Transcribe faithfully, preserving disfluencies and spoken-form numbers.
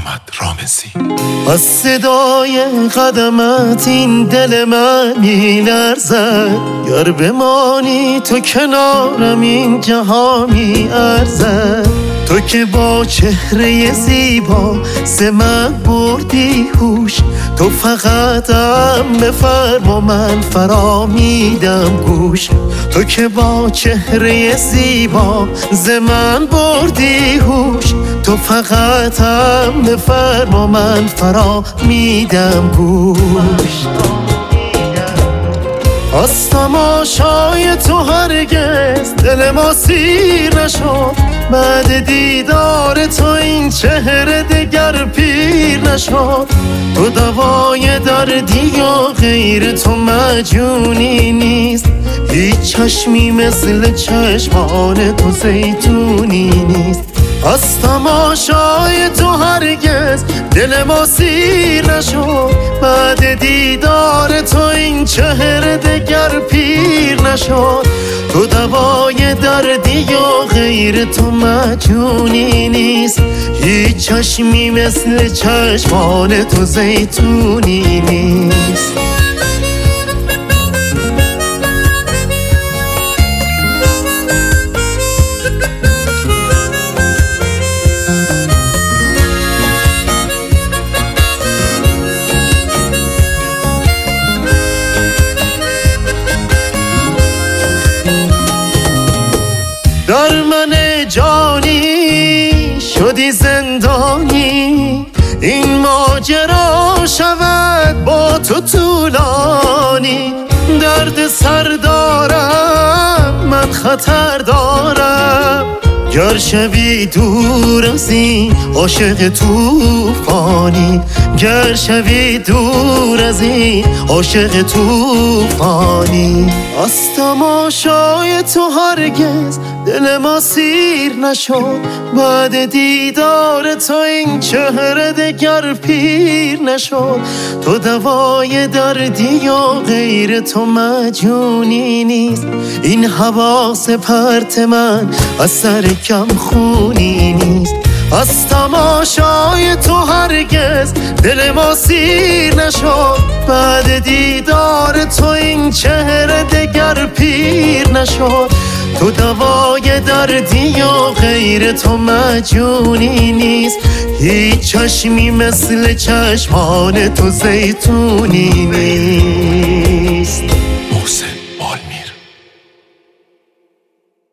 محمد رامزی. از صدای قدمت این دل من میلرزد، گر بمانی تو کنارم این جهان میارزد. تو که با چهره زیبا ز من بردی هوش، تو فقط هم بفرما من فرا میدم گوش. تو که با چهره زیبا ز من بردی هوش، تو فقط هم بفرما من فرا میدم گوش. از تماشای تو هرگز دل ما سیر نشد، بعد دیدار تو این چهره دگر پیر نشد. تو دوای دردی یا غیر تو مجونی نیست، هیچ چشمی مثل چشمان تو زیتونی نیست. از تماشای تو هرگز دل ما سیر نشد، بعد دیدار تو این چهره دگر پیر نشد. تو دوای دردی یا غیر تو مجونی نیست، هیچ چشمی مثل چشمان تو زیتونی نیست. در من جانی شدی زندانی، این ماجرا شود با تو طولانی. درد سر دارم من خطر دارم، گر شوی دور از این عاشق توفانی. گر شوی دور از این عاشق توفانی. از تماشای تو هرگز دل ما سیر نشد، بعد دیدار تو این چهره دگر پیر نشد. تو دوای دردی یا غیر تو مجونی نیست، این حواس پرت من از سر کم خونی نیست. از تماشای تو هرگز دل ما سیر نشد، بعد دیدار تو این چهره دگر پیر نشد. تو دوای دردی یا غیر تو مجونی نیست، هیچ چشمی مثل چشمان تو زیتونی نیست.